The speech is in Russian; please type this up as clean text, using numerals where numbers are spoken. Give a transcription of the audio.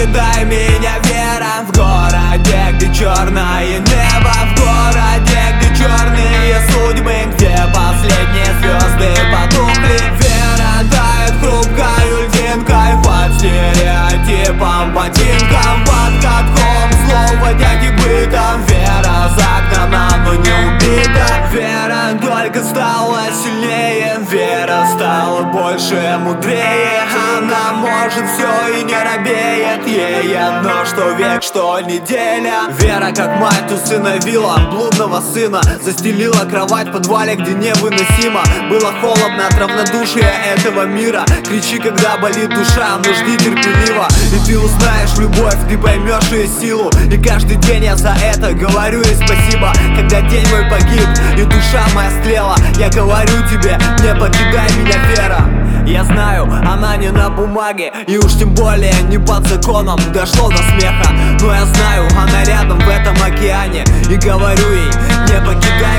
покидай меня, Вера. В городе, где черное небо, в городе, где черные судьбы, где последние звезды потухли. Вера тает хрупкою льдинкой под стереотипом, ботинком, под катком слова дяди бытом. Вера загнана, но не убита. Вера только стала сильнее, Вера стала больше, мудрее. Она может все и не робеет, ей оно что век, что неделя. Вера как мать усыновила блудного сына, застелила кровать в подвале, где невыносимо было холодно от равнодушия этого мира. Кричи, когда болит душа, но жди терпеливо, и ты узнаешь любовь, ты поймешь ее силу. И каждый день я за это говорю ей спасибо. Когда день мой погиб и душа моя стлела, я говорю тебе, не покидай меня, Вера. Я знаю, она не на бумаге, и уж тем более не под законом дошло до смеха. Но я знаю, она рядом в этом океане, и говорю ей, не покидай